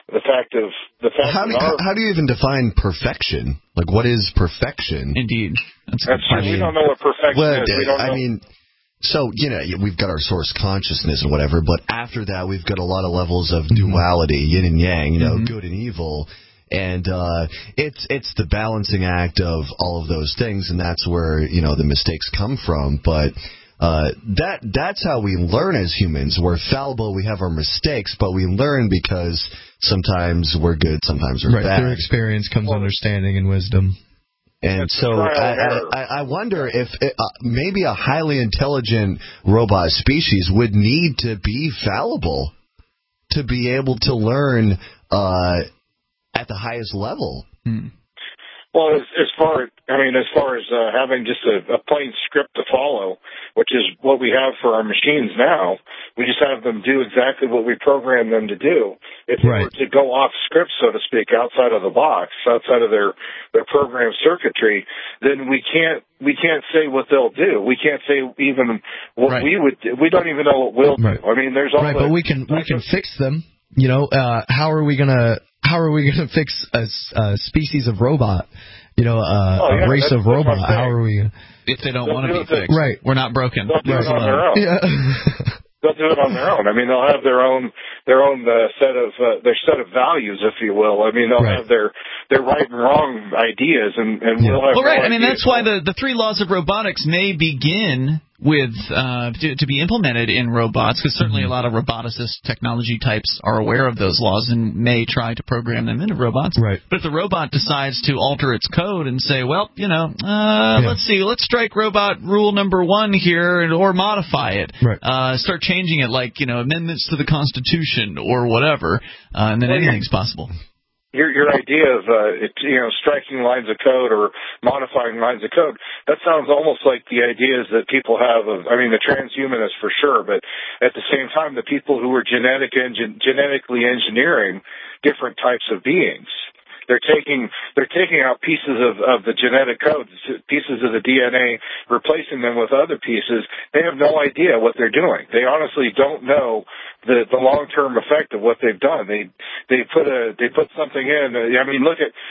how do you even define perfection? Like, what is perfection? Indeed, that's true. We don't know what perfection is. We don't know. So, we've got our source consciousness and whatever, but after that, we've got a lot of levels of duality, yin and yang, good and evil. And it's the balancing act of all of those things, and that's where, the mistakes come from. But that's how we learn as humans. We're fallible, we have our mistakes, but we learn because sometimes we're good, sometimes we're bad. Through experience comes understanding and wisdom. And so I wonder if maybe a highly intelligent robot species would need to be fallible to be able to learn at the highest level. Well, as far as having just a plain script to follow, which is what we have for our machines now, we just have them do exactly what we program them to do. If they were to go off script, so to speak, outside of the box, outside of their program circuitry, then we can't say what they'll do. We can't say even what we would do. We don't even know what we'll do. I mean, there's all but we can fix them. How are we gonna fix a species of robot? A race of robot. How are we? If they don't want to be fixed, we're not broken. They'll do it on their own. They'll do it on their own. I mean, they'll have their own set of values, if you will. I mean, they'll have their right and wrong ideas, and we'll have. Well, I mean, that's why the 3 laws of robotics may begin with to be implemented in robots, because certainly a lot of roboticist technology types are aware of those laws and may try to program them into robots. But if the robot decides to alter its code and say, well, let's strike robot rule number 1 here, or modify it, start changing it, like amendments to the Constitution or whatever, and then anything's possible. Your idea of striking lines of code or modifying lines of code, that sounds almost like the ideas that people have of, the transhumanists for sure, but at the same time, the people who are genetically engineering different types of beings. They're taking out pieces of the genetic code, pieces of the DNA, replacing them with other pieces. They have no idea what they're doing. They honestly don't know the long-term effect of what they've done. They put something in. Look at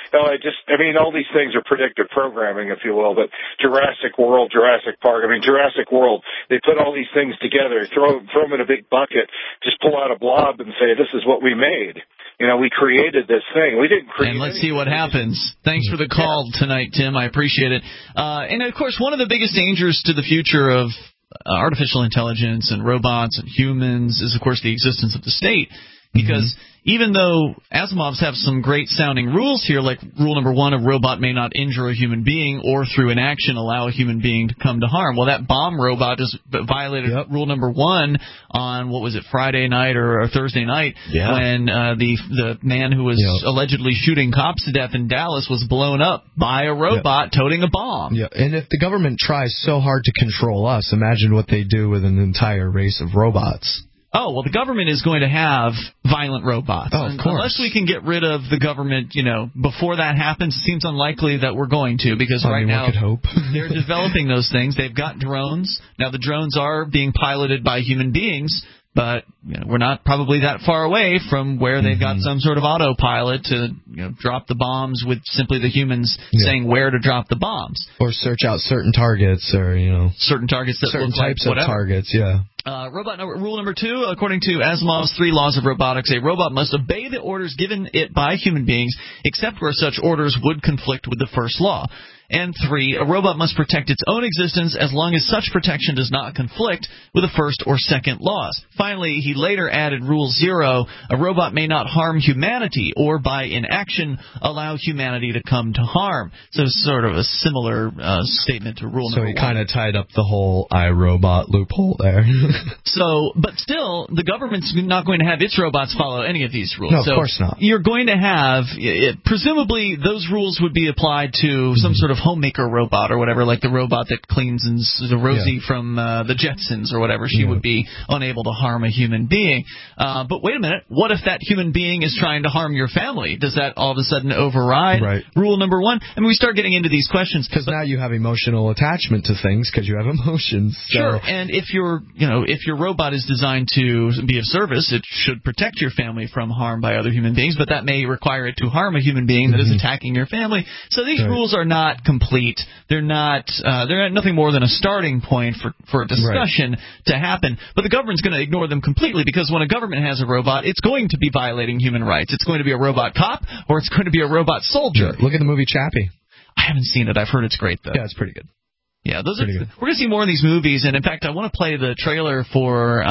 all these things are predictive programming, if you will. But Jurassic World, Jurassic Park. Jurassic World. They put all these things together, throw them in a big bucket, just pull out a blob and say, "This is what we made." We created this thing. We didn't create. And let's see what happens. Thanks for the call tonight, Tim. I appreciate it. And of course, one of the biggest dangers to the future of artificial intelligence and robots and humans is, of course, the existence of the state. Because even though Asimovs have some great sounding rules here, like rule number 1, a robot may not injure a human being or through inaction allow a human being to come to harm. Well, that bomb robot just violated rule number 1 on, what was it, Friday night or Thursday night, when the man who was allegedly shooting cops to death in Dallas was blown up by a robot toting a bomb. And if the government tries so hard to control us, imagine what they do with an entire race of robots. Oh, well, the government is going to have violent robots. Oh, of course. Unless we can get rid of the government, before that happens, it seems unlikely that we're going to, because right now one could hope. They're developing those things. They've got drones. Now, the drones are being piloted by human beings, but we're not probably that far away from where they've got some sort of autopilot to drop the bombs with simply the humans saying where to drop the bombs. Or search out certain targets, or, certain targets that certain look types like of targets, rule number 2, according to Asimov's 3 laws of robotics, a robot must obey the orders given it by human beings, except where such orders would conflict with the first law. And 3, a robot must protect its own existence as long as such protection does not conflict with the first or second laws. Finally, he later added Rule 0, a robot may not harm humanity or by inaction allow humanity to come to harm. So it's sort of a similar statement to Rule number 1. So he kind of tied up the whole iRobot loophole there. So, but still, the government's not going to have its robots follow any of these rules. No, of course not. You're going to have, presumably, those rules would be applied to some sort of homemaker robot or whatever, like the robot that cleans the Rosie from the Jetsons or whatever. She would be unable to harm a human being. But wait a minute, what if that human being is trying to harm your family? Does that all of a sudden override Rule number 1? I mean, we start getting into these questions. Because now you have emotional attachment to things because you have emotions. So. Sure, and if your robot is designed to be of service, it should protect your family from harm by other human beings, but that may require it to harm a human being that is attacking your family. So these rules are not complete. They're not nothing more than a starting point for a discussion to happen. But the government's going to ignore them completely because when a government has a robot, it's going to be violating human rights. It's going to be a robot cop or it's going to be a robot soldier. Look at the movie Chappie. I haven't seen it. I've heard it's great, though. Yeah, it's pretty good. Yeah, we're going to see more of these movies, and in fact, I want to play the trailer for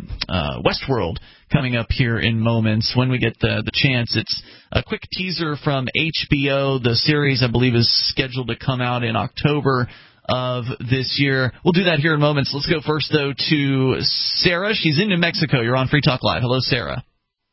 Westworld coming up here in moments when we get the chance. It's a quick teaser from HBO. The series, I believe, is scheduled to come out in October of this year. We'll do that here in moments. Let's go first, though, to Sarah. She's in New Mexico. You're on Free Talk Live. Hello, Sarah.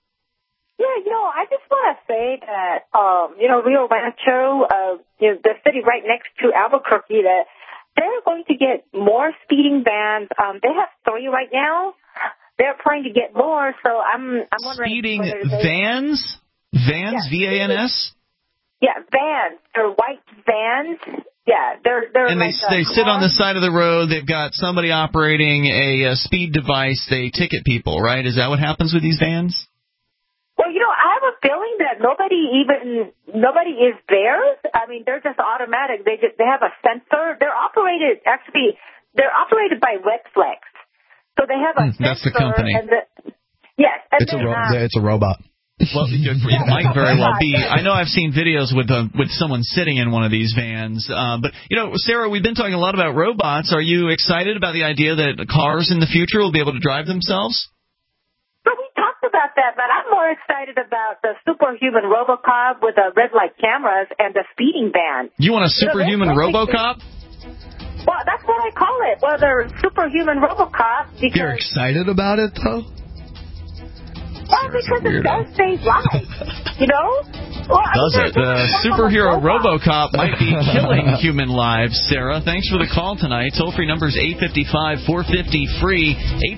Yeah, I just want to say that, Rio Rancho, the city right next to Albuquerque, that they're going to get more speeding bans. They have 3 right now. They're trying to get more, so I'm wondering. Speeding vans? Vans, V-A-N-S? Yeah, vans. They're white vans. Yeah, they're and like they sit on the side of the road. They've got somebody operating a speed device. They ticket people, right? Is that what happens with these vans? Well, I have a feeling that nobody is there. I mean, they're just automatic. They have a sensor. They're operated by Wetflex. So they have a sensor. That's the company. Yes. And it's a robot. Well, it might very well be. I know I've seen videos with someone sitting in one of these vans. But, Sarah, we've been talking a lot about robots. Are you excited about the idea that cars in the future will be able to drive themselves? Well, we talked about that, but I'm more excited about the superhuman RoboCop with the red light cameras and the speeding van. You want a superhuman RoboCop? Well, that's what I call it. Well, the superhuman RoboCop. You're excited about it, though? Well, because it does save lives, Well, does it? The superhero RoboCop might be killing human lives, Sarah. Thanks for the call tonight. Toll-free number is 855-450-FREE,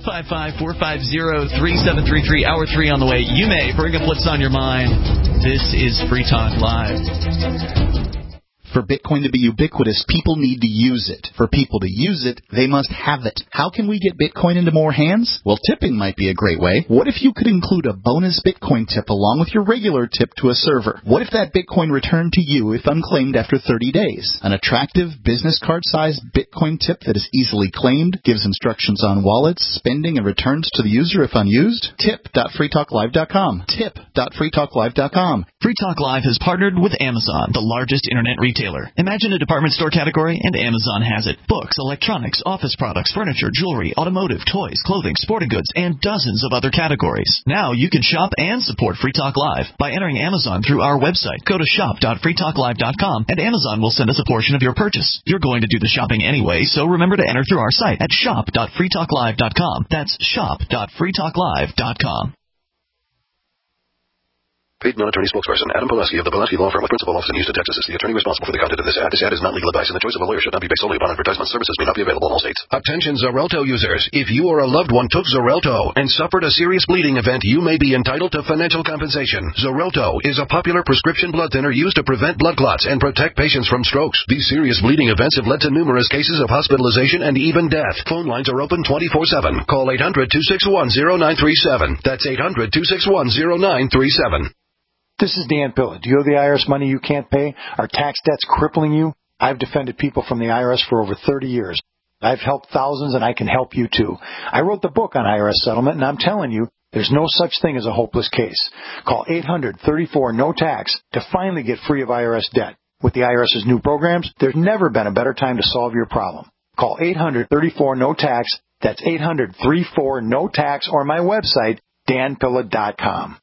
855-450-3733. Hour 3 on the way. You may bring up what's on your mind. This is Free Talk Live. For Bitcoin to be ubiquitous, people need to use it. For people to use it, they must have it. How can we get Bitcoin into more hands? Well, tipping might be a great way. What if you could include a bonus Bitcoin tip along with your regular tip to a server? What if that Bitcoin returned to you if unclaimed after 30 days? An attractive business card-sized Bitcoin tip that is easily claimed, gives instructions on wallets, spending, and returns to the user if unused? Tip.freetalklive.com. Tip.freetalklive.com. Free Talk Live has partnered with Amazon, the largest internet retailer. Imagine a department store category, and Amazon has it. Books, electronics, office products, furniture, jewelry, automotive, toys, clothing, sporting goods, and dozens of other categories. Now you can shop and support Free Talk Live by entering Amazon through our website. Go to shop.freetalklive.com, and Amazon will send us a portion of your purchase. You're going to do the shopping anyway, so remember to enter through our site at shop.freetalklive.com. That's shop.freetalklive.com. Paid non-attorney spokesperson Adam Pulaski of the Pulaski Law Firm with principal office in Houston, Texas is the attorney responsible for the content of this ad. This ad is not legal advice, and the choice of a lawyer should not be based solely upon advertisement. Services may not be available in all states. Attention Xarelto users. If you or a loved one took Xarelto and suffered a serious bleeding event, you may be entitled to financial compensation. Xarelto is a popular prescription blood thinner used to prevent blood clots and protect patients from strokes. These serious bleeding events have led to numerous cases of hospitalization and even death. Phone lines are open 24/7. Call 800-261-0937. That's 800-261-0937. This is Dan Pilla. Do you owe the IRS money you can't pay? Are tax debts crippling you? I've defended people from the IRS for over 30 years. I've helped thousands, and I can help you too. I wrote the book on IRS settlement, and I'm telling you, there's no such thing as a hopeless case. Call 800-34-NO-TAX to finally get free of IRS debt. With the IRS's new programs, there's never been a better time to solve your problem. Call 800-34-NO-TAX. That's 800-34-NO-TAX or my website, danpilla.com.